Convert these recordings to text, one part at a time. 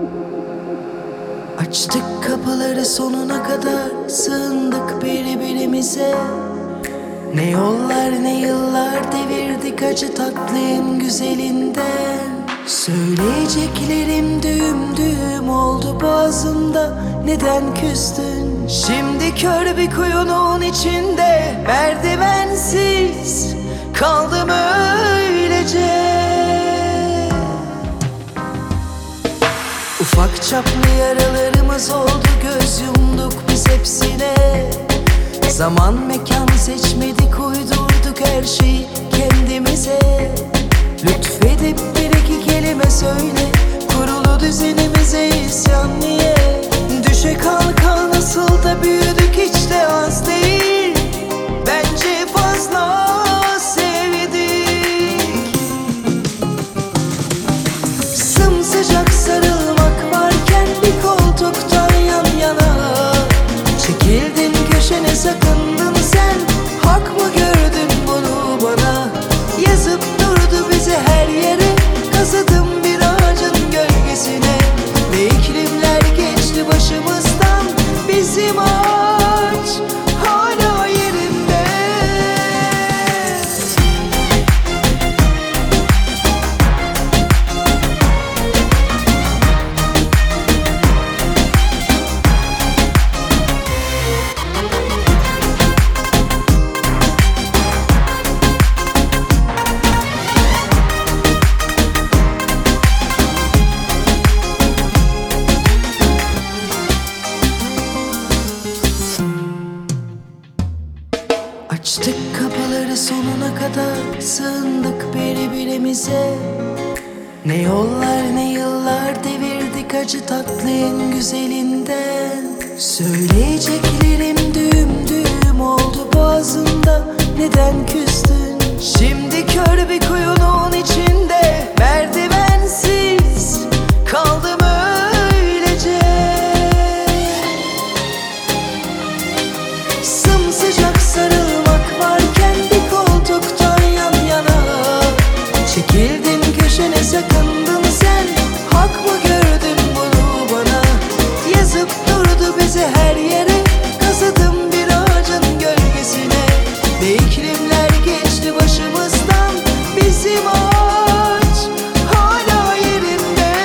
Açtık kapıları sonuna kadar, sığındık birbirimize. Ne yollar ne yıllar devirdik acı tatlı en güzelinden. Söyleyeceklerim düğüm düğüm oldu boğazımda. Neden küstün? Şimdi kör bir kuyunun içinde, merdivensiz kaldım öylece. Ufak çaplı yaralarımız oldu, göz yumduk biz hepsine. Zaman mekan seçmedik, uydurduk her şeyi kendimize. Lütfedip bir iki kelime söyle, kurulu düzenimize isyan niye? Düşe kalka nasıl da büyüdük, hiç de az değil. Bence fazla sevdik. Sımsıcak sarılmak varken bir koltuktan yan yana. Çekildin köşene, sakındın sen. Hak mı gördün bunu bana? Yazıp durdu bize her yere. Kazıdım bir ağacın gölgesine. Ve iklimler geçti başımızdan. Bizim ağaç hala yerinde. Açtık kapıları sonuna kadar, sığındık birbirimize. Ne yollar ne yıllar devirdik acı tatlı en güzelinden. Söyleyeceklerim düğüm düğüm oldu boğazımda. Neden küstün? Şimdi kör bir kuyunun içinde, merdivensiz kaldım öylece. Sımsıcak sarılmak varken bir koltuktan yan yana. Çekildin köşene, sakındın sen. Hak mı gördün bunu bana? Yazıp durdu bize her yere. Kazıdım bir ağacın gölgesine. Ve iklimler geçti başımızdan. Bizim ağaç hala yerinde.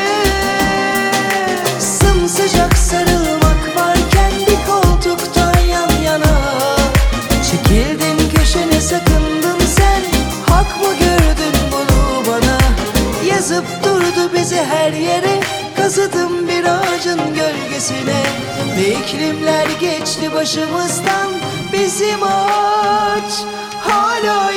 Sımsıcak sarılmak varken bir koltuktan yan yana. Çekildin köşene, sakındın sen. Hak mı gördün bunu bana? Yazıp durdu bize her yere. Kazıdım bir ağacın gölgesine. Ve iklimler geçti başımızdan. Bizim ağaç hala